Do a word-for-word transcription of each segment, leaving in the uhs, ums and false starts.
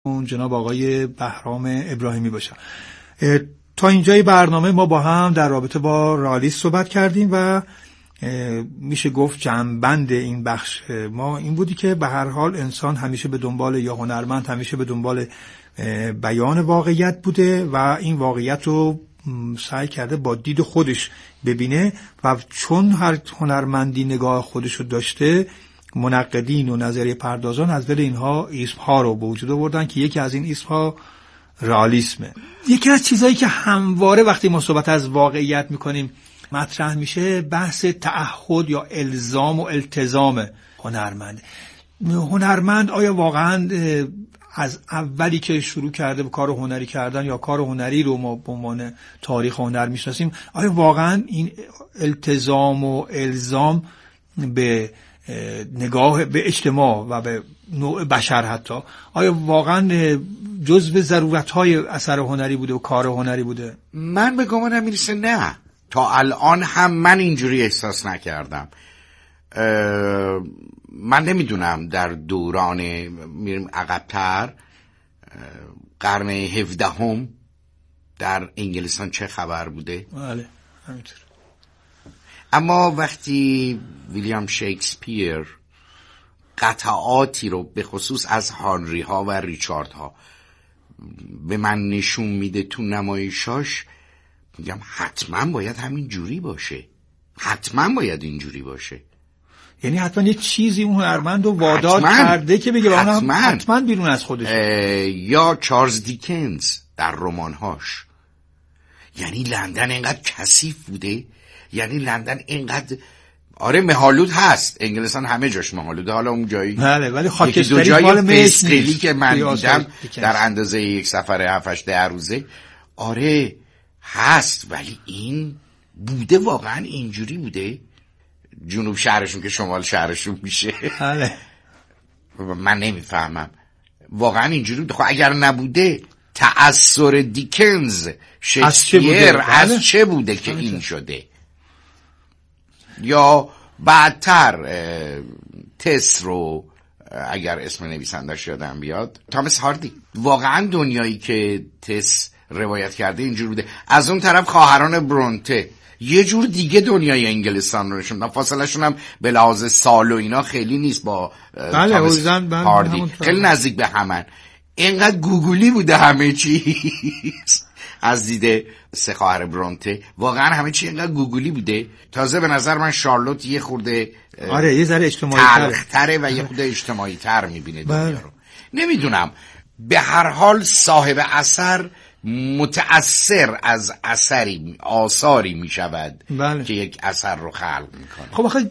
اون جناب آقای بهرام ابراهیمی باشن. تا اینجای برنامه ما با هم در رابطه با رئالیسم صحبت کردیم و میشه گفت جنبند این بخش ما این بودی که به هر حال انسان همیشه به دنبال، یا هنرمند همیشه به دنبال بیان واقعیت بوده و این واقعیت رو سعی کرده با دید خودش ببینه و چون هر هنرمندی نگاه خودش رو داشته، منقدین و نظریه پردازان از دل اینها اسمها رو به وجود آوردن که یکی از این اسمها رئالیسمه. یکی از چیزایی که همواره وقتی ما صحبت از واقعیت میکنیم مطرح میشه بحث تعهد یا الزام و التزام هنرمند. هنرمند آیا واقعا از اولی که شروع کرده به کار هنری کردن یا کار هنری رو ما به عنوان تاریخ هنر میشناسیم، آیا واقعا این التزام و الزام به نگاه به اجتماع و به نوع بشر حتی آیا واقعا جزو ضرورت‌های اثر هنری بوده و کار هنری بوده؟ من به گمانم میرسه نه، تا الان هم من اینجوری احساس نکردم. من نمیدونم در دوران میریم عقب‌تر قرن هفدهم در انگلستان چه خبر بوده. بله همینطور. اما وقتی ویلیام شکسپیر قطعاتی رو به خصوص از هانری ها و ریچارد ها به من نشون میده تو نمایشاش، میگم حتما باید همین جوری باشه، حتما باید اینجوری باشه. یعنی حتما یه چیزی اون هنرمند رو وادار کرده که بگه حتما حتما بیرون از خودش. یا چارلز دیکنز در رمانهاش، یعنی لندن اینقدر کثیف بوده، یعنی لندن اینقدر آره مهالود هست، انگلستان همه جاش مهالوده، حالا اون جایی بله ولی خاکستری دو جای مال فستقلی که من دیدم در اندازه یک سفر هفت هشت ده روزه آره هست، ولی این بوده واقعا اینجوری بوده. جنوب شهرشون که شمال شهرشون میشه بله من نمیفهمم واقعا اینجوری بوده. خب اگر نبوده تأثیر دیکنز شکسپیر از چه بوده که این شده؟ یا بعدتر تس رو اگر اسم نویسندش یادم بیاد، تامس هاردی، واقعا دنیایی که تس روایت کرده اینجور بوده. از اون طرف خواهران برونته یه جور دیگه دنیای انگلستان رو نشون دادن، فاصله شون هم به لحاظ سال و اینا خیلی نیست با بله تامس هاردی، خیلی نزدیک به همن. اینقدر گوگلی بوده همه چیز از دیده سه خواهر برونته، واقعا همه چی اینقدر گوگلی بوده. تازه به نظر من شارلوت یه خورده آره یه ذره اجتماعی تره و یه خورده اجتماعی تر میبینه دنیا رو. نمیدونم، به هر حال صاحب اثر متأثر از اثری آثاری میشود بله. که یک اثر رو خلق میکنه. خب آخه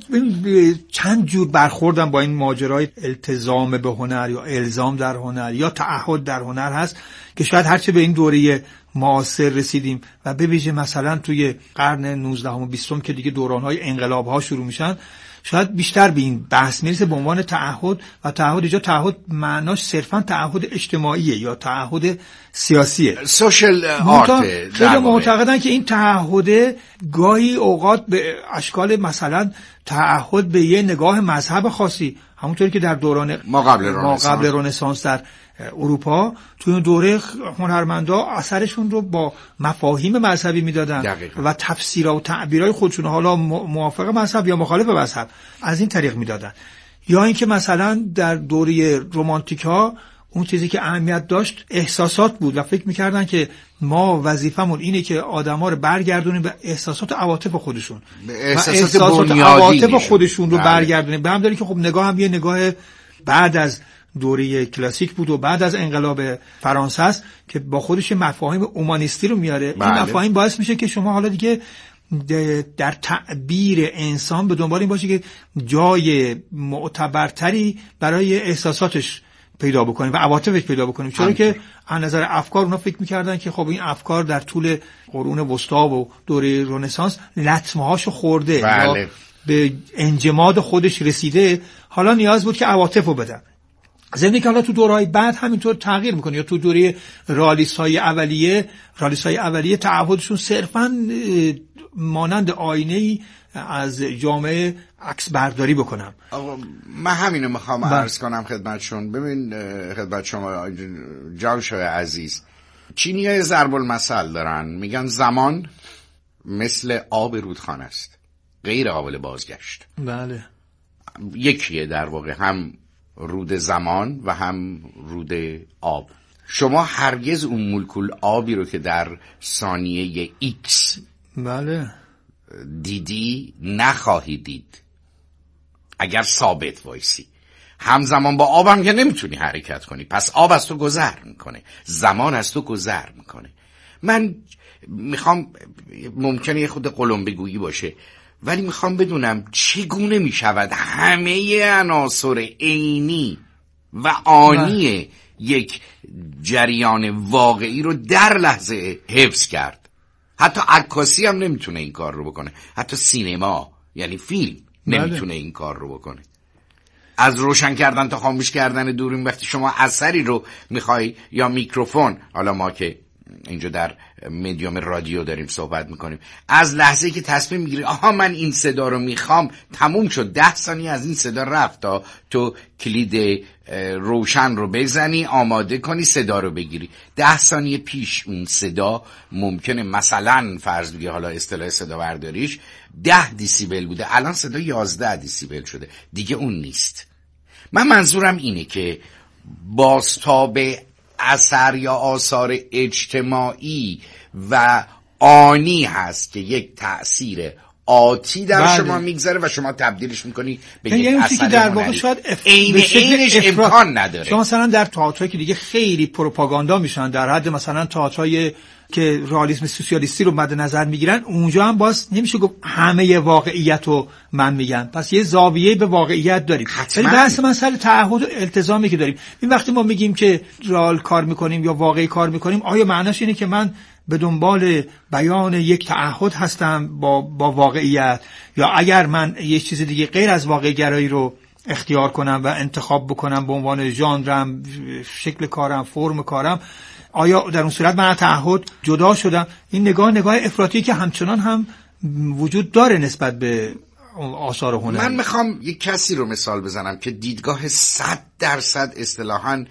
چند جور برخوردم با این ماجرای التزام به هنر یا الزام در هنر یا تعهد در هنر هست که شاید هرچه به این دوره معاصر رسیدیم و به ویژه مثلا توی قرن نوزدهم و بیستم که دیگه دوران‌های انقلاب‌ها شروع میشن، شاید بیشتر به این بحث میرسه به عنوان تعهد. و تعهد اینجا تعهد معناش صرفا تعهد اجتماعیه یا تعهد سیاسیه، سوشل آرت. خیلی معتقدن که این تعهد گاهی اوقات به اشکال مثلا تعهد به یه نگاه مذهب خاصی، همونطوری که در دوران ما قبل رنسانس, ما قبل رنسانس در اروپا توی اون دوره هنرمندا اثرشون رو با مفاهیم مذهبی میدادن و تفسیرها و تعبیرهای خودشون حالا موافق مذهب یا مخالف مذهب از این طریق میدادن. یا اینکه مثلا در دوره رمانتیکا اون چیزی که اهمیت داشت احساسات بود و فکر میکردن که ما وظیفمون اینه که آدما رو برگردونیم به احساسات و عواطف خودشون، احساسات, احساسات و عواطف خودشون رو برگردونیم. به هم داره که خب نگاه هم یه نگاه بعد از دوره کلاسیک بود و بعد از انقلاب فرانسه است که با خودش مفاهیم اومانیستی رو میاره. بله. این مفاهیم باعث میشه که شما حالا دیگه در تعبیر انسان به دنبال این باشه که جای معتبرتری برای احساساتش پیدا بکنیم و عواطفش پیدا بکنیم، چون که از نظر افکار اونا فکر میکردن که خب این افکار در طول قرون وسطا و دوره رنسانس لطمه هاشو خورده. بله. یا به انجماد خودش رسیده، حالا نیاز بود که عواطفو بدن. ضمن که حالا تو دورهای بعد همینطور تغییر میکنه. یا تو دوره رئالیست های اولیه رئالیست های اولیه تعهدشون صرفاً مانند آینه‌ای از جامعه عکس برداری بکنم. من همینو میخوام عرض کنم خدمتشون. ببین خدمت شما جانشاه عزیز، چینی‌ها ضرب المثل دارن، میگن زمان مثل آب رودخانه است، غیر قابل بازگشت. بله. یکیه در واقع، هم رود زمان و هم رود آب. شما هرگز اون مولکول آبی رو که در ثانیه ایکس بله دیدی نخواهی دید اگر ثابت وایسی. همزمان با آب هم که نمیتونی حرکت کنی، پس آب از تو گذر میکنه، زمان از تو گذر میکنه. من میخوام، ممکنه یه خود قلمبه‌گویی باشه، ولی میخوام بدونم چگونه میشود همه عناصر عینی و آنی یک جریان واقعی رو در لحظه حفظ کرد. حتی عکاسی هم نمیتونه این کار رو بکنه، حتی سینما یعنی فیلم نمیتونه این کار رو بکنه. از روشن کردن تا خاموش کردن دوربین، وقتی شما اثری رو میخوای، یا میکروفون، حالا ما که اینجا در مدیوم رادیو داریم صحبت میکنیم، از لحظه‌ای که تصمیم میگیری آها من این صدا رو میخوام، تموم شد، ده ثانیه از این صدا رفت تا تو کلید روشن رو بزنی، آماده کنی، صدا رو بگیری. ده ثانیه پیش اون صدا ممکنه مثلا فرض بگی، حالا اصطلاح صدا برداریش ده دیسیبل بوده، الان صدا یازده دیسیبل شده، دیگه اون نیست. من منظورم اینه که بازتاب اثر یا آثار اجتماعی و آنی هست که یک تأثیر آتی در بله. شما میگذاره و شما تبدیلش میکنی به یک اثر در واقع شاید اف... عین عینش امکان نداره. شما مثلا در تئاترایی که دیگه خیلی پروپاگاندا میشن، در حد مثلا تئاترای که رئالیسم سوسیالیستی رو مد نظر میگیرن، اونجا هم باز نمیشه گفت همه واقعیت رو من میگم، پس یه زاویه به واقعیت داریم. ولی بحث مسئله تعهد و التزامی که داریم، این وقتی ما میگیم که رئال کار میکنیم یا واقعی کار میکنیم، آیا معناش اینه که من به دنبال بیان یک تعهد هستم با با واقعیت، یا اگر من یه چیز دیگه غیر از واقع گرایی رو اختیار کنم و انتخاب بکنم به عنوان ژانرم، شکل کارم، فرم کارم، آیا در اون صورت من تعهد جدا شدم؟ این نگاه نگاه افراطی که همچنان هم وجود داره نسبت به آثار هنری. من میخوام یک کسی رو مثال بزنم که دیدگاه صد درصد اصطلاحاً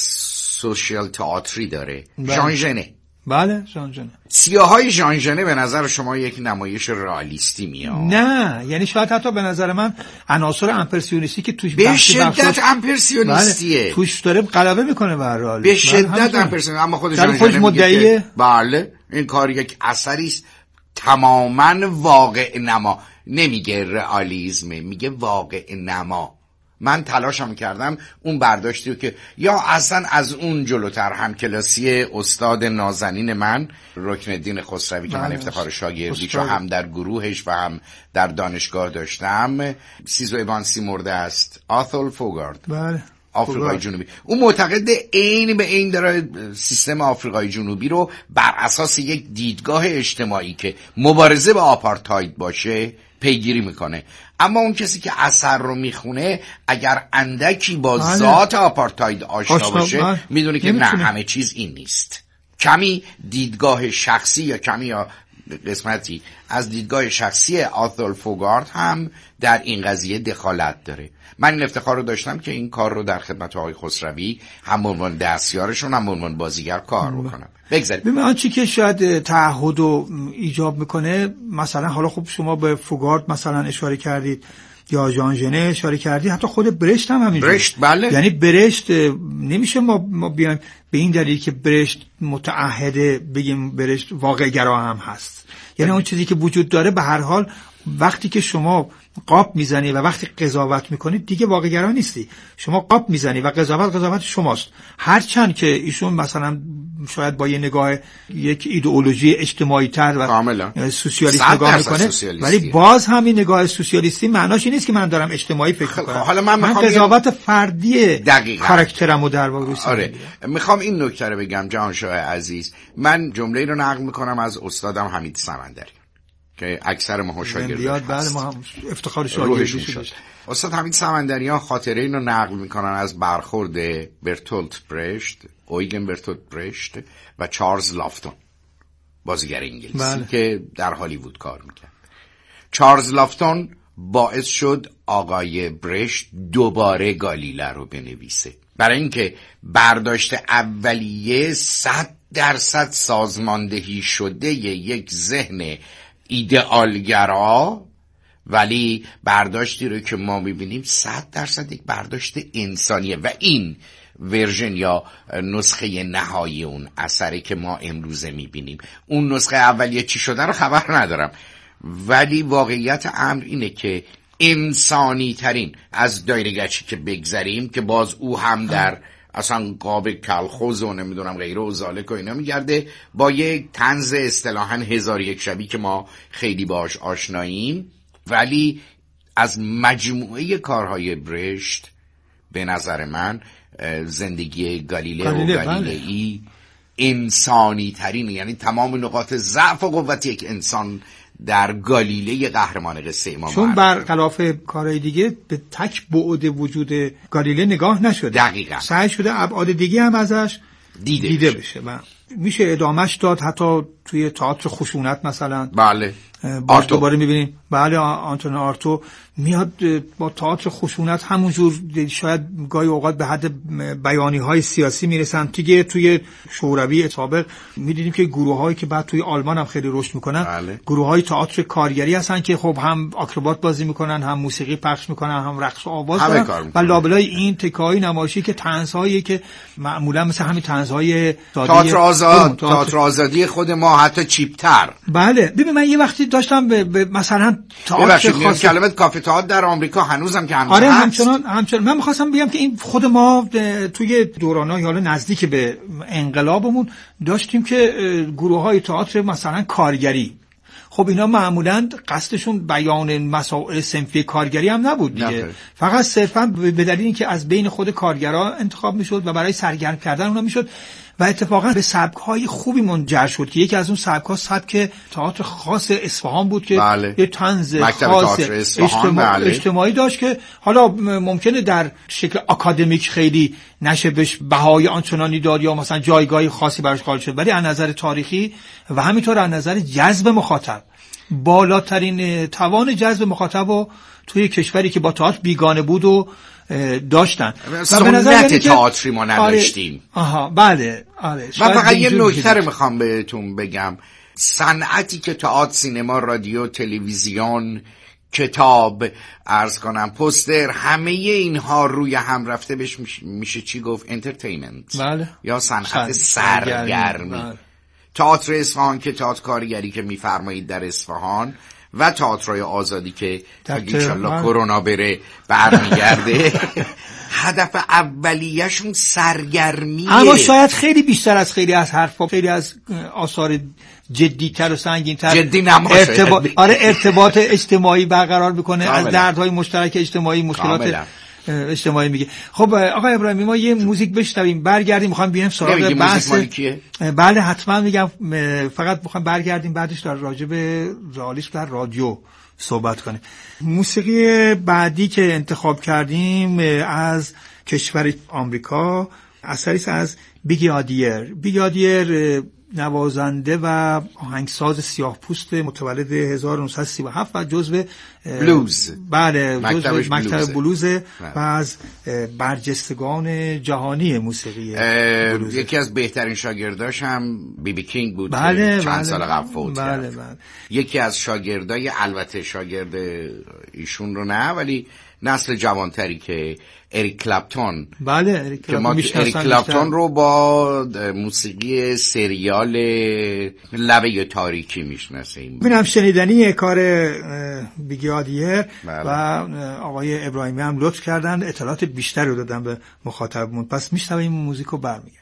سوشیال تئاتری داره. ژان ژنه. بله ژان ژنه. سیاهای ژان ژنه به نظر شما یک نمایش رئالیستی میاد؟ نه، یعنی شاید حتی به نظر من عناصر امپرسیونیستی که توش به شدت امپرسیونیستیه، بله، توش داره غلبه میکنه به هر حال، به شدت امپرسیونیست. اما خود ژان ژنه مدعیه بله این کار یک اثری است تماما واقع نما، نمیگه رئالیسم، میگه واقع نما. من تلاشم کردم اون برداشتی رو که یا اصلا از اون جلوتر هم کلاسی استاد نازنین من رکن الدین خسروی که من افتخار شاگردیشو هم در گروهش و هم در دانشگاه داشتم، سیزو ایوانسی مرده است، آتول فوگارد، بله، آفریقای جنوبی، اون معتقد عین به عین داره سیستم آفریقای جنوبی رو بر اساس یک دیدگاه اجتماعی که مبارزه با آپارتاید باشه پیگیری میکنه. اما اون کسی که اثر رو میخونه اگر اندکی با بله. ذات آپارتاید آشنا باشه بله. میدونه که نمیتونه. نه همه چیز این نیست. کمی دیدگاه شخصی یا کمی یا قسمتی از دیدگاه شخصی آتول فوگارد هم در این قضیه دخالت داره. من این افتخار رو داشتم که این کار رو در خدمت آقای خسروی هم به عنوان دستیارشون هم به عنوان بازیگر کار بکنم. بگذاریم ببین آنچه که شاید تعهد رو ایجاب میکنه، مثلا حالا خب شما به فوگارد مثلا اشاره کردید یا ژان ژنه اشاره کردید، حتی خود برشت هم همینجوره. برشت بله. یعنی برشت نمیشه ما ما بیایم به این دلیل که برشت متعهده بگیم برشت واقع گرا هم هست. یعنی اون چیزی که وجود داره به هر حال وقتی که شما قاپ میزنی و وقتی قضاوت میکنی دیگه واقع گرا نیستی، شما قاپ میزنی و قضاوت قضاوت شماست. هرچند که ایشون مثلا شاید با یه نگاه یک ایدئولوژی اجتماعی تر و سوسیالیست نگاه میکنه، ولی باز هم این نگاه سوسیالیستی معناش این نیست که من دارم اجتماعی فکر کنم. حالا من, من قضاوت فردی کاراکترمو در واقع آره میخوام این نکته رو بگم جهانشاه عزیز. من جمله‌ای رو نقل میکنم از استادم حمید سمندری که اکثر ما شاگرداش بله ما هم افتخار شاگردیش داشت. استاد حمید سمندریان خاطره اینو نقل میکنن از برخورد برتولت برشت، اویگن برتولت برشت و چارلز لافتون بازیگر انگلیسی بله. که در هالیوود کار میکرد. چارلز لافتون باعث شد آقای برشت دوباره گالیله رو بنویسه، برای اینکه برداشت اولیه صد درصد سازماندهی شده یک ذهن ایدئالگرا، ولی برداشتی رو که ما میبینیم صد درصد یک برداشت انسانیه و این ورژن یا نسخه نهایی اون اثری که ما امروزه میبینیم. اون نسخه اولیه چی شده رو خبر ندارم، ولی واقعیت امر اینه که انسانی ترین از دایره گچی که بگذریم که باز او هم در اصلا قاب کلخوز و نمیدونم غیره و ذالک و اینا میگرده با یک طنز اصطلاحاً هزار یک شبی که ما خیلی باش آشناییم، ولی از مجموعه کارهای برشت به نظر من زندگی گالیله و گالیلئی انسانی ترین، یعنی تمام نقاط ضعف و قوت یک انسان در گالیله قهرمان قصه ما، چون برخلاف کارهای دیگه به تک بعد وجود گالیله نگاه نشده، دقیقاً سعی شده ابعاد دیگه هم ازش دیده, دیده بشه. بشه. میشه ادامهش داد حتی توی تئاتر خشونت مثلا. بله باز دوباره میبینیم بله آنتون آرتو میاد با تئاتر خشونت همونجور شاید گاهی اوقات به حد بیانی های سیاسی میرسن. دیگه توی شوروی سابق میدیدیم که گروه هایی که بعد توی آلمان هم خیلی رشد میکنن، بله. گروه های تئاتر کارگری هستن که خب هم آکروبات بازی میکنن، هم موسیقی پخش میکنن، هم رقص و آواز دارن و لابلای این تکه‌های نمایشی که طنزهایی که معمولا مثل همین طنزهای تئاتر آزاد، تئاتر آزادی خود ما حتی چیپ‌تر. بله ببین من یه وقتی داشتم به, به مثلا تئاتر خاص کلمه کافه تئاتر در آمریکا هنوزم که هنوز آره هست. همچنان همچنان من می‌خواستم بگم که این خود ما توی دوران‌های حالا نزدیک به انقلابمون داشتیم که گروه‌های تئاتر مثلا کارگری، خب اینا معمولاً قصدشون بیان مسائل صنفی کارگری هم نبود دیگه، نه. فقط صرفاً به دلیل اینکه از بین خود کارگرا انتخاب میشد و برای سرگرم کردن اونها میشد و اتفاقا به سبک‌های خوبی منجر شد که یکی از اون سبک‌ها سبک تئاتر خاص اصفهان بود که بله. یه طنز خاص اجتماع... بله. اجتماعی داشت که حالا ممکنه در شکل آکادمیک خیلی نشه بهش بهای آنچنانی داد یا مثلا جایگاهی خاصی براش قائل شد، ولی از نظر تاریخی و همینطور از نظر جذب مخاطب بالاترین توان جذب مخاطب رو توی کشوری که با تئاتر بیگانه بود و داشتن. سنت تئاتری ما نداشتیم. آره. آها بله آره. من فقط یه نکته رو میخوام بهتون بگم، صنعتی که تئاتر، سینما، رادیو، تلویزیون، کتاب، عرض کنم پوستر، همه اینها روی هم رفته بهش میشه چی گفت؟ انترتینمنت. بله. یا صنعت سرگرمی. بله. تئاتر اصفهان که تئاتر کارگری که میفرمایید در اصفهان و تئاترهای آزادی که انشالله کرونا بره برمیگرده هدف اولیه‌شون سرگرمیه، اما شاید خیلی بیشتر از خیلی از حرفا، خیلی از آثار جدی‌تر و سنگین‌تر جدی نماشه ارتباط آره ارتباط اجتماعی برقرار میکنه، از دردهای مشترک اجتماعی، مشکلات کاملا. اجتماعی میگه. خب آقای ابراهیمی ما یه موزیک بشنویم برگردیم، میخوام بیایم سراغ بحث. بله حتما میگم، فقط میخوام برگردیم بعدش در راجع به رئالیسم در رادیو صحبت کنیم. موسیقی بعدی که انتخاب کردیم از کشور آمریکا اثری است از بیگی آدیر. بیگی آدیر نوازنده و آهنگساز سیاه‌پوست متولد هزار و نهصد و سی و هفت و جزو بلوز بله جزو مکتب بلوز و از برجستگان جهانی موسیقی بلوز. یکی از بهترین شاگرداش هم بی بی کینگ بود بله که چند بله سال قبل فوت کرد. بله بله. یکی از شاگردای، البته شاگرد ایشون رو نه ولی نسل جوانتری که اریک کلپتون. بله اریک کلپتون. اریک کلپتون رو با موسیقی سریال لبه تاریکی میشناسیم. ببینم شنیدنی کار بیگی آدیر بله. و آقای ابراهیمی هم لطف کردن اطلاعات بیشتر رو دادن به مخاطبمون، پس میشنویم موزیک رو برمیگردیم.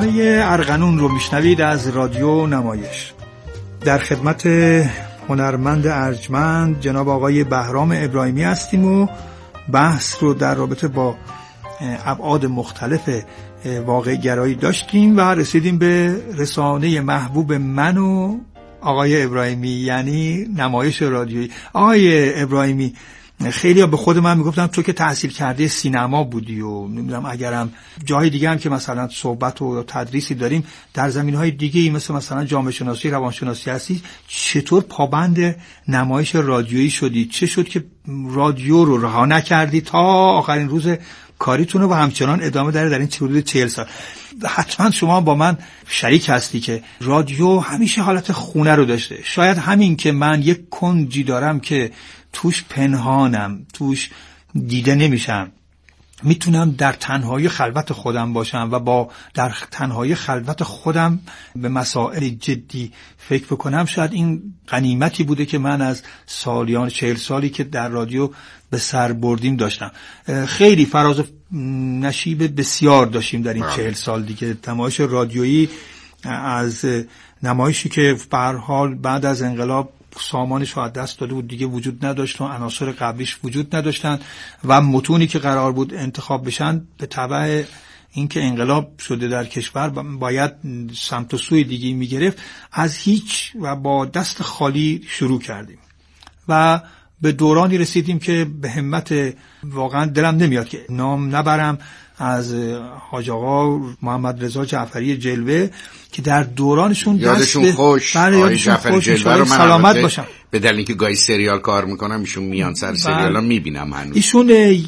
برنامه ارغنون رو میشنوید از رادیو نمایش. در خدمت هنرمند ارجمند جناب آقای بهرام ابراهیمی هستیم و بحث رو در رابطه با ابعاد مختلف واقع گرایی داشتیم و رسیدیم به رسانه محبوب من و آقای ابراهیمی، یعنی نمایش رادیویی. آقای ابراهیمی، خیلی ها به خود من میگفتن تو که تحصیل کرده سینما بودی و نمیدونم اگرم جای دیگه هم که مثلا صحبت و تدریسی داریم در زمینهای دیگه ای مثل مثلا جامعه شناسی، روانشناسی هستی، چطور پابند نمایش رادیویی شدی؟ چه شد که رادیو رو رها نکردی تا آخرین روز کاریتون و همچنان ادامه داره در این حدود چهل سال؟ حتما شما با من شریک هستی که رادیو همیشه حالت خونه رو داشته. شاید همین که من یک کنجی دارم که توش پنهانم، توش دیده نمیشم، میتونم در تنهایی خلوت خودم باشم و با در تنهایی خلوت خودم به مسائل جدی فکر بکنم، شاید این غنیمتی بوده که من از سالیان چهل سالی که در رادیو به سر بردیم داشتم. خیلی فراز و نشیب بسیار داشتیم در این چهل سال دیگه. نمایش رادیویی از نمایشی که به هر حال بعد از انقلاب سامانش رو از دست داده بود، دیگه وجود نداشت و عناصر قبلیش وجود نداشتن و متونی که قرار بود انتخاب بشن به تبع اینکه انقلاب شده در کشور باید سمت و سوی دیگه میگرفت، از هیچ و با دست خالی شروع کردیم و به دورانی رسیدیم که به همت، واقعا دلم نمیاد که نام نبرم، از حاج آقا محمد رضا جعفری جلوه که در دورانشون یادشون خوش، آقای جعفری جلوه رو من سلامت باشم، به دلیل اینکه گاهی سریال کار میکنم ایشون میان سر سریالا میبینم هنوز. ایشون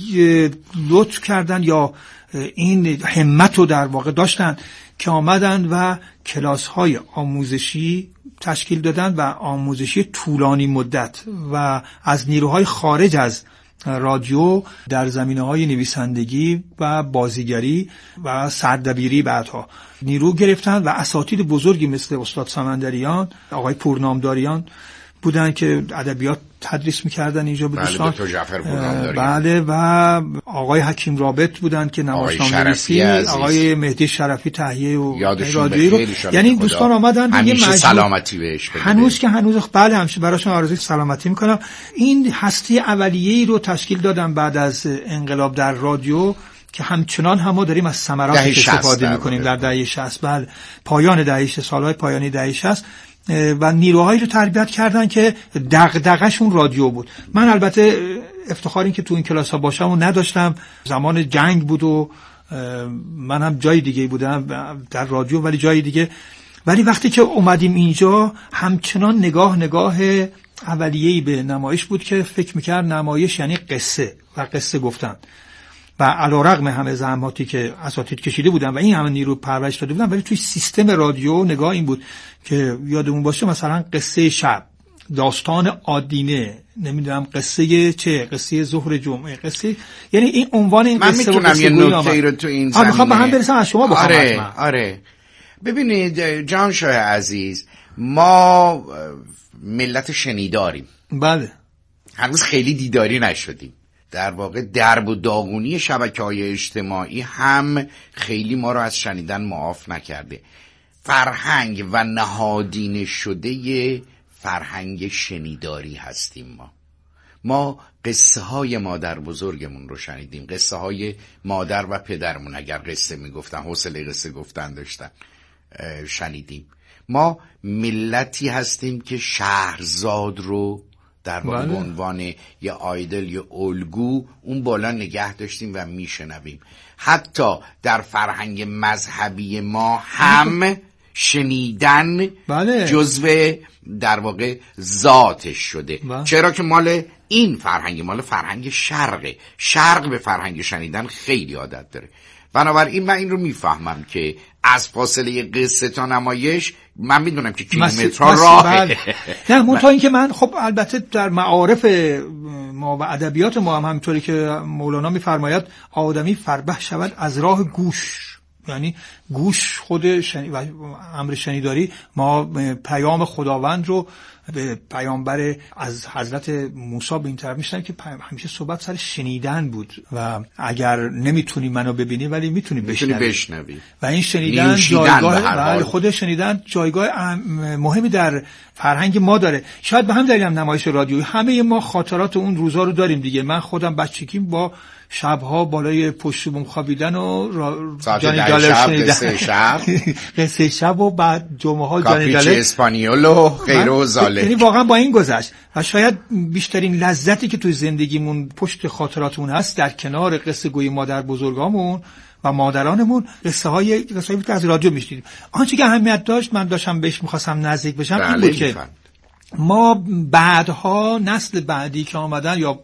لطف کردن یا این همت رو در واقع داشتن که آمدن و کلاس‌های آموزشی تشکیل دادن و آموزشی طولانی مدت و از نیروهای خارج از رادیو در زمینه‌های نویسندگی و بازیگری و سردبیری بعدها نیرو گرفتن و اساتید بزرگی مثل استاد سمندریان، آقای پورنامداریان بودن که ادبیات تدریس می‌کردن اینجا به دوستان. بله، جعفر پورنامداریان. بله، و آقای حکیم رابط بودن که نمایشنامه‌نویسی، آقای مهدی شرفی تهیه و رادیویی رو، یعنی دوستان آمدن یه سلامتی بهش بدید. هنوز که هنوز بله همیشه براشون آرزوی سلامتی می‌کنم. این هسته اولیه‌ای رو تشکیل دادم بعد از انقلاب در رادیو که همچنان هم ما داریم از ثمراتش استفاده می‌کنیم در دهه شصت. بله، پایان دهه شصت، سال‌های پایانی دهه شصت و نیروهایی رو تربیت کردن که دغدغه‌شون رادیو بود. من البته افتخاری که تو این کلاس ها باشم و نداشتم، زمان جنگ بود و من هم جای دیگه بودم در رادیو ولی جای دیگه، ولی وقتی که اومدیم اینجا همچنان نگاه نگاه اولیه‌ای به نمایش بود که فکر می‌کرد نمایش یعنی قصه و قصه گفتن و علیرغم همه زحماتی که اساتید کشیده بودن و این همه نیرو پرورش داده بودن، ولی توی سیستم رادیو نگاه این بود که یادمون باشه مثلا قصه شب، داستان آدینه، نمیدونم قصه چه، قصه ظهر جمعه، قصه، یعنی این عنوان این قصه من میتونم یه نکته رو تو این زمینه میخوام به هم برسم از شما بخوام. آره آره ببینید جان شاه عزیز، ما ملت شنیداریم. بله، هنوز خیلی دیداری نشدیم. در واقع درب و داغونی شبکه‌های اجتماعی هم خیلی ما رو از شنیدن معاف نکرده. فرهنگ و نهادینه شده فرهنگ شنیداری هستیم ما. ما قصه های مادر بزرگمون رو شنیدیم، قصه های مادر و پدرمون اگر قصه میگفتن، حوصله قصه گفتن داشتن، شنیدیم. ما ملتی هستیم که شهرزاد رو در واقع به عنوان یه آیدل یا الگو اون بالا نگه داشتیم و میشنویم. حتی در فرهنگ مذهبی ما هم شنیدن بله. جزو در واقع ذاتش شده. بله. چرا که مال این فرهنگ مال فرهنگ شرقه. شرق به فرهنگ شنیدن خیلی عادت داره. بنابراین من این رو میفهمم که از فاصله قصه تا نمایش من میدونم که کیلومترها راهه. نه منتها این که من خب البته در معارف ما و ادبیات ما هم همینطوری که مولانا میفرماید آدمی فربه شود از راه گوش، یعنی گوش خود شنی... و امر شنیداری، ما پیام خداوند رو به پیامبر از حضرت موسی به این طرف میشنم که همیشه صحبت سر شنیدن بود و اگر نمیتونی منو ببینی ولی میتونی بشنوی بشنوی و این شنیدن جایگاه خود شنیدن جایگاه مهمی در فرهنگ ما داره. شاید به هم دلیل هم نمایش رادیویی همه ما خاطرات اون روزا رو داریم دیگه. من خودم بچگیم با شبها بالای پشت بوم خوابیدن و جانی دالر شنیدن قصه شب قصه شب و بعد جمعه ها جانی دالر کاپریچ اسپانیول و غیره و زاله. یعنی واقعا با این گذشت و شاید بیشترین لذتی که توی زندگیمون پشت خاطراتمون هست در کنار قصه گوی مادر بزرگامون و مادرانمون قصه های قصه که از رادیو میشنیدیم. آنچه که اهمیت داشت من داشتم بهش می‌خواستم نزدیک بشم این بود که ما بعدها نسل بعدی که آمدن یا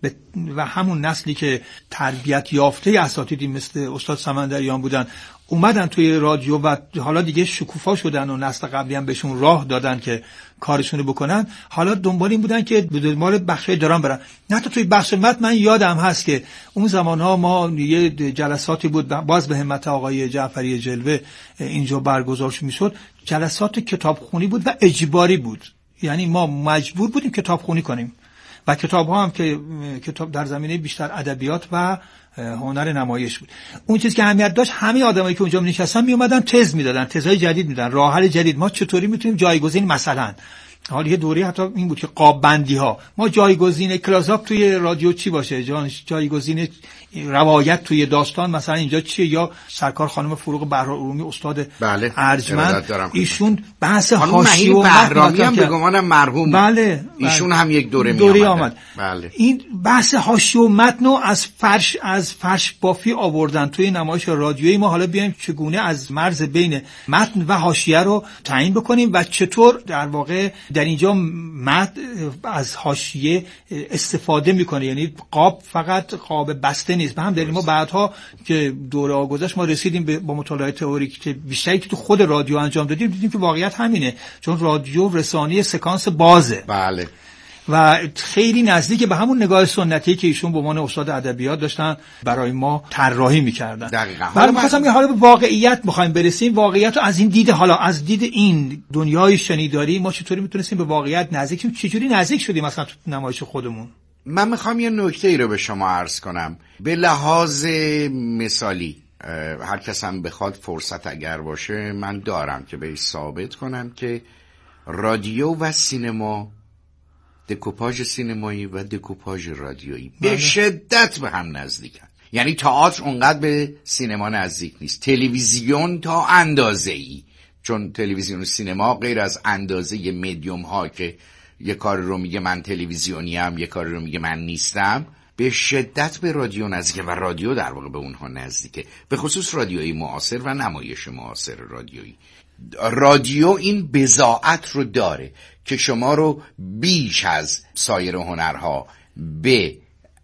و همون نسلی که تربیت یافته اساتیدی مثل استاد سمندریان بودن اومدن توی رادیو و حالا دیگه شکوفا شدن و نسل قبلی هم بهشون راه دادن که کارشونو بکنن. حالا دنبال این بودن که به دنبال بخشای درام برن. نه تا توی بخش متن من یادم هست که اون زمانها ما یه جلساتی بود باز به همت آقای جعفری جلوه اینجا برگزار میشد. جلسات کتابخونی بود و اجباری بود. یعنی ما مجبور بودیم کتابخونی کنیم و کتاب ها هم که کتاب در زمینه بیشتر ادبیات و هنر نمایش بود. اون چیزی که اهمیت داشت همه آدمایی که اونجا نشستن می اومدن تز میدادن، تزهای جدید میدادن، راه حل جدید. ما چطوری میتونیم جایگزین مثلا حالا یه دوره حتی این بود که قاب بندی ها ما جایگزین کلاساپ توی رادیو چی باشه، جایگزین روایت توی داستان مثلا اینجا چیه، یا سرکار خانم فروغ بهرارومی استاد بله. ارجمند ایشون بحث حاشیه و بهرامی هم به گمانم مرحوم بله. ایشون بله. هم یک دوره, دوره می آمد بله. این بحث حاشیه و متن رو از فرش از فرش بافی آوردن توی نمایش رادیویی. ما حالا بیایم چگونه از مرز بین متن و حاشیه رو تعیین بکنیم و چطور در واقع در اینجا متن از حاشیه استفاده میکنه، یعنی قاب فقط قاب بسته نیست. به هم دلیل ما بعدها که دوره گذشت ما رسیدیم به با مطالعه تئوریک که بیشتری که تو خود رادیو انجام دادیم دیدیم که واقعیت همینه، چون رادیو رسانه سکانس بازه بله و خیلی نزدیک به همون نگاه سنتی که ایشون به عنوان استاد ادبیات داشتن برای ما طراحی می‌کردن. دقیقاً. حالا می‌خواستم یه حالا به واقعیت می‌خوایم برسیم. واقعیت رو از این دید حالا از دید این دنیای شنیداری ما چطوری میتونستیم به واقعیت نزدیک شیم، چجوری نزدیک شدیم مثلا تو نمایش خودمون. من میخوام یه نکته ای رو به شما عرض کنم. به لحاظ مثالی هر کس هم بخواد فرصت اگر باشه من دارم که بهش ثابت کنم که رادیو و سینما، دکوپاژ سینمایی و دکوپاژ رادیویی به شدت به هم نزدیکن. یعنی تئاتر اونقدر به سینما نزدیک نیست، تلویزیون تا اندازه‌ای، چون تلویزیون و سینما غیر از اندازه مدیوم ها که یه کار رو میگه من تلویزیونیم، یه کار رو میگه من نیستم، به شدت به رادیو نزدیکه و رادیو در واقع به اونها نزدیکه، به خصوص رادیویی معاصر و نمایش معاصر رادیویی. رادیو این بضاعت رو داره که شما رو بیش از سایر هنرها به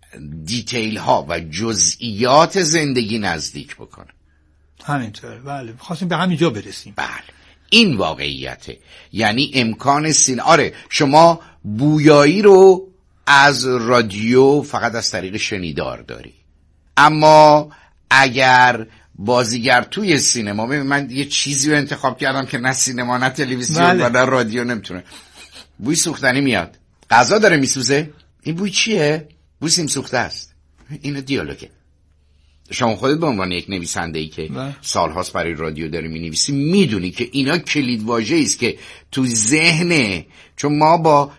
دیتیل ها و جزئیات زندگی نزدیک بکنه. همینطور بله، خواستیم به همینجا برسیم. بله این واقعیته. یعنی امکان سین آره شما بویایی رو از رادیو فقط از طریق شنیدار داری، اما اگر بازیگر توی سینما، من یه چیزی رو انتخاب کردم که نه سینما نه تلویزیون بله. و نه رادیو نمیتونه، بوی سوختنی میاد، غذا داره میسوزه، این بوی چیه؟ بوی سیم سوخته است. اینو دیالوگه. شما خودت به عنوان یک نویسنده‌ای که بله. سالهاست برای رادیو داری مینویسی میدونی که اینا کلید واژه‌ای است که تو ذهن، چون ما با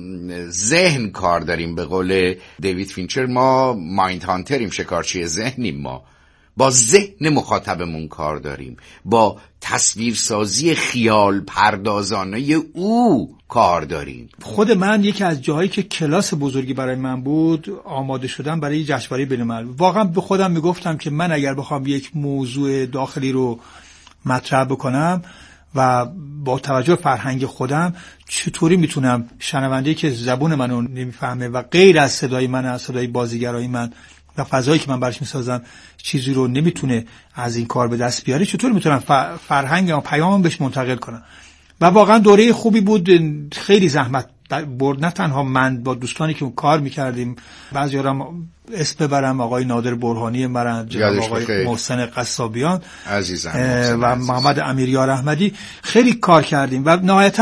ذهن کار داریم، به قول دیوید فینچر ما مایند هانتریم، شکارچی ذهنیم، ما با ذهن مخاطبمون کار داریم، با تصویرسازی خیال پردازانه او کار داریم. خود من یکی از جاهایی که کلاس بزرگی برای من بود آماده شدم برای جشنواره بین‌الملل. واقعا به خودم میگفتم که من اگر بخوام یک موضوع داخلی رو مطرح بکنم و با توجه به فرهنگ خودم چطوری میتونم شنونده‌ای که زبون منو نمیفهمه و غیر از صدای من، از صدای بازیگرای من و فضایی که من برش میسازم چیزی رو نمیتونه از این کار به دست بیاره، چطور میتونم فرهنگ و پیامم بهش منتقل کنم. و واقعا دوره خوبی بود. خیلی زحمت برد، نه تنها من، با دوستانی که کار میکردیم، بعضی‌ها اسم ببرم، آقای نادر برهانی مرند، جناب آقای محسن قصابیان عزیزم و محمد امیریار احمدی، خیلی کار کردیم و نهایتاً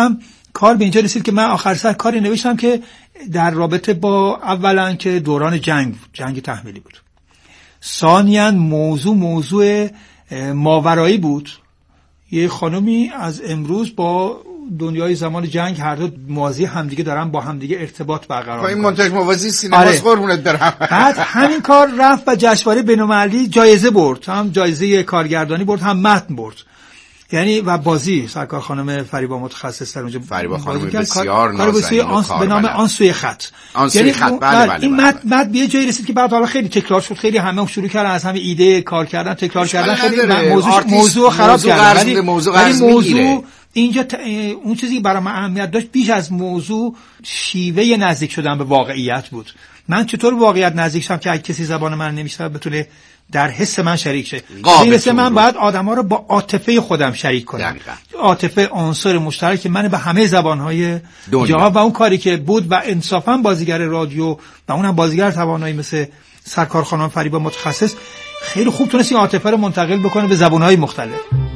کار به اینجا رسید که من آخر سر کاری نوشتم که در رابطه با اولا که دوران جنگ جنگ تحمیلی بود، ثانیاً موضوع موضوع ماورایی بود. یه خانمی از امروز با دنیای زمان جنگ هر دو موازی همدیگه دارن، با همدیگه ارتباط برقرار می‌کنن. این مونتاژ موازی سینماست قربونت برم. بعد همین کار رفت و جشنواره بین‌المللی جایزه برد، هم جایزه کارگردانی برد هم متن برد. یعنی و بازی سرکار خانم فریبا متخصص در اونجا فریبا خانم بسیار نازنین به نام آن سوی خط. یعنی خط بله بله این متن متن به جایی رسید که بعد حالا خیلی تکرار شد، خیلی همه شروع کردن از همین ایده کار کردن تکرار کردن، خیلی موضوع موضوع خراب کردن. ولی موضوع اینجا ت... اون چیزی که برای من اهمیت داشت بیش از موضوع شیوه نزدیک شدن به واقعیت بود. من چطور واقعیت نزدیک شدم که اگه کسی زبان من نمیشه بتونه در حس من شریک شه. این من باید آدما رو با عاطفه خودم شریک کنم. عاطفه عنصر مشترک من به همه زبان‌های جهان و اون کاری که بود و انصافا بازیگر رادیو و اونم بازیگر توانایی مثل سرکار خانم فریبا متخصص خیلی خوب تونست این عاطفه رو منتقل بکنه به زبان‌های مختلف.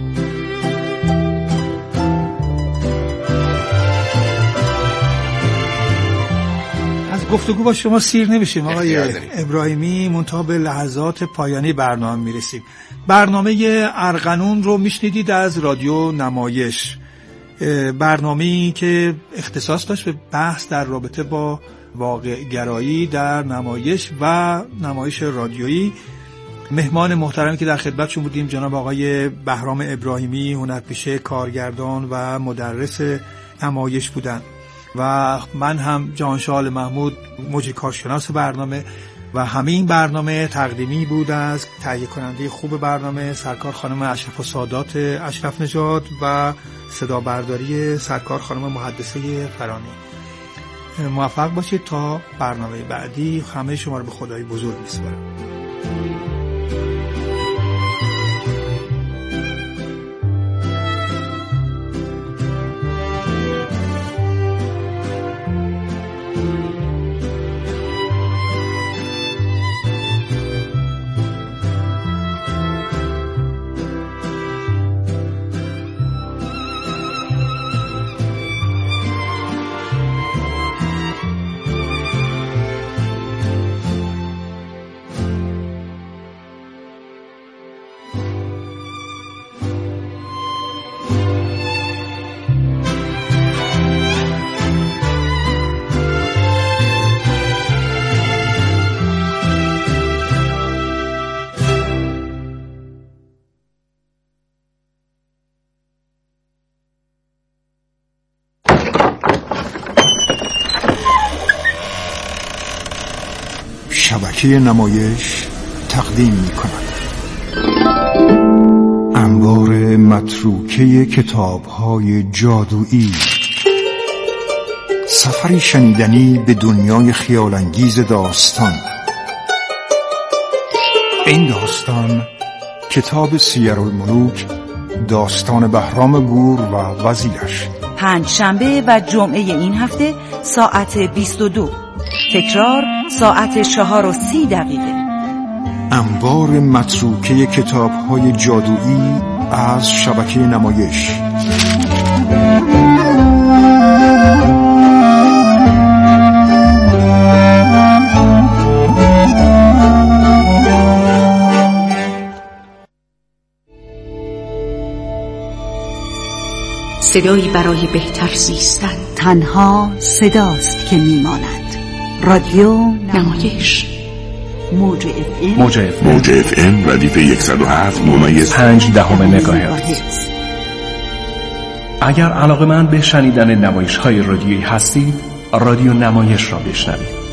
گفتگو با شما سیر نمیشیم آقای ابراهیمی، منتها به لحظات پایانی برنامه میرسیم. برنامه ارغنون رو میشنیدید از رادیو نمایش، برنامه‌ای که اختصاص داشت به بحث در رابطه با واقع گرایی در نمایش و نمایش رادیویی. مهمان محترمی که در خدمتشون بودیم جناب آقای بهرام ابراهیمی، هنرپیشه، کارگردان و مدرس نمایش بودند و من هم جانشال محمود موجی کارشناس برنامه و همه این برنامه تقدیمی بود از تهیه کننده خوب برنامه سرکار خانم اشرف و سادات اشرف نژاد و صدا برداری سرکار خانم محدثه فرانی. موفق باشید تا برنامه بعدی. همه شما رو به خدای بزرگ میسپارم. شبکه نمایش تقدیم می کند انبار متروکه کتاب‌های جادویی، سفری شنیدنی به دنیای خیال‌انگیز داستان. این داستان کتاب سیرالملوک، داستان بهرام گور و وزیرش. پنج شنبه و جمعه این هفته ساعت بیست و دو، تکرار ساعت چهار و سی دقیقه. انبار متروکه کتاب‌های جادویی از شبکه نمایش. صدایی برای بهتر زیستن. تنها صداست که میماند. رادیو نمایش. موج اف ام موج اف ام موج اف ام ردیف صد و هفت ممیز پنج دهم مگاهرتز. اگر علاقه‌مند به شنیدن نمایش‌های رادیویی هستید، رادیو نمایش را بشنوید.